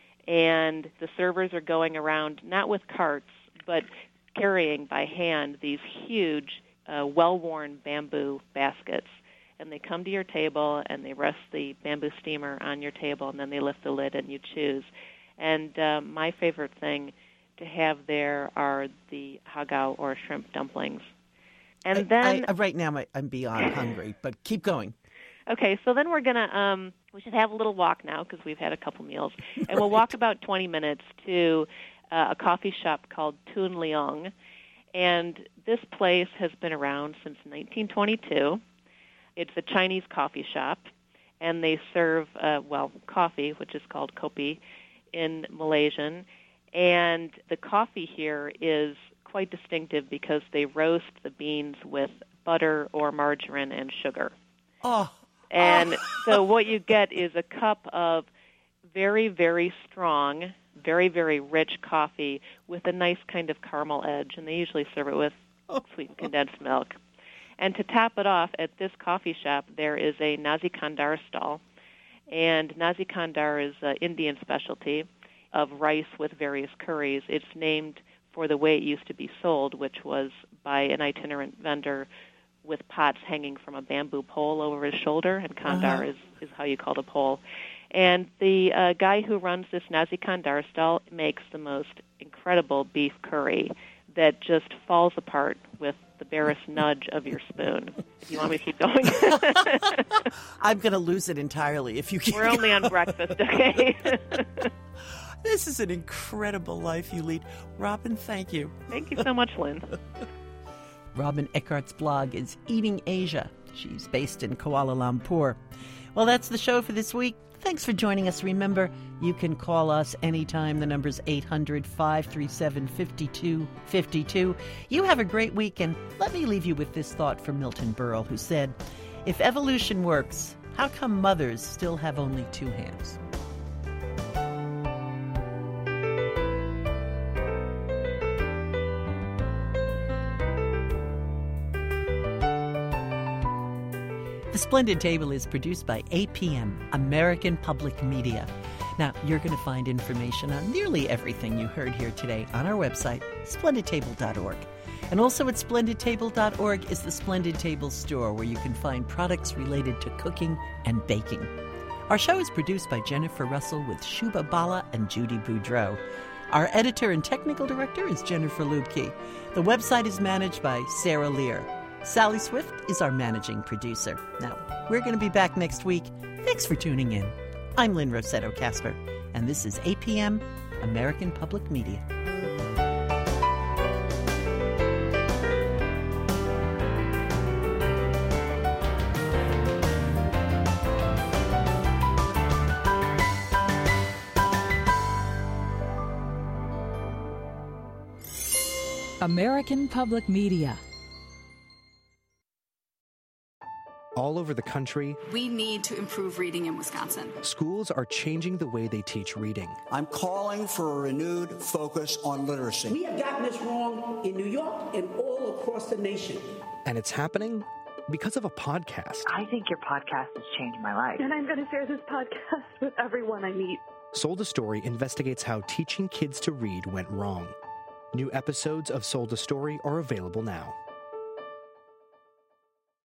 Speaker 13: And the servers are going around not with carts, but carrying by hand these huge, uh, well-worn bamboo baskets. And they come to your table, and they rest the bamboo steamer on your table, and then they lift the lid, and you choose. And uh, my favorite thing to have there are the hagao, or shrimp dumplings. And
Speaker 1: I,
Speaker 13: then
Speaker 1: I, right now I'm beyond hungry, but keep going.
Speaker 13: Okay, so then we're gonna um, we should have a little walk now because we've had a couple meals, and right. we'll walk about twenty minutes to uh, a coffee shop called Tun Leong, and this place has been around since nineteen twenty-two. It's a Chinese coffee shop, and they serve uh, well coffee, which is called kopi in Malaysian, and the coffee here is quite distinctive because they roast the beans with butter or margarine and sugar.
Speaker 1: Oh.
Speaker 13: And
Speaker 1: oh.
Speaker 13: so what you get is a cup of very, very strong, very, very rich coffee with a nice kind of caramel edge, and they usually serve it with sweetened condensed milk. And to top it off, at this coffee shop, there is a nasi kandar stall, and nasi kandar is an Indian specialty of rice with various curries. It's named for the way it used to be sold, which was by an itinerant vendor with pots hanging from a bamboo pole over his shoulder, and kandar uh-huh. is, is how you call the pole. And the uh, guy who runs this nasi kandar stall makes the most incredible beef curry that just falls apart with the barest nudge of your spoon. You want me to keep going?
Speaker 1: I'm going to lose it entirely if you keep
Speaker 13: We're only on breakfast, okay?
Speaker 1: This is an incredible life you lead. Robin, thank you.
Speaker 13: Thank you so much, Lynn.
Speaker 1: Robin Eckart's blog is Eating Asia. She's based in Kuala Lumpur. Well, that's the show for this week. Thanks for joining us. Remember, you can call us anytime. The number's eight hundred, five three seven, five two five two. You have a great week, and let me leave you with this thought from Milton Berle, who said, "If evolution works, how come mothers still have only two hands?" The Splendid Table is produced by A P M, American Public Media. Now, you're going to find information on nearly everything you heard here today on our website, splendid table dot org. And also at splendid table dot org is the Splendid Table store, where you can find products related to cooking and baking. Our show is produced by Jennifer Russell with Shubha Bala and Judy Boudreau. Our editor and technical director is Jennifer Lubke. The website is managed by Sarah Lear. Sally Swift is our managing producer. Now, we're going to be back next week. Thanks for tuning in. I'm Lynn Rossetto Kasper, and this is A P M, American Public Media.
Speaker 14: American Public Media.
Speaker 15: All over the country,
Speaker 16: we need to improve reading in Wisconsin.
Speaker 15: Schools are changing the way they teach reading.
Speaker 17: I'm calling for a renewed focus on literacy.
Speaker 18: We have gotten this wrong in New York and all across the nation.
Speaker 15: And it's happening because of a podcast.
Speaker 19: I think your podcast has changed my life.
Speaker 20: And I'm going to share this podcast with everyone I meet.
Speaker 15: Sold a Story investigates how teaching kids to read went wrong. New episodes of Sold a Story are available now.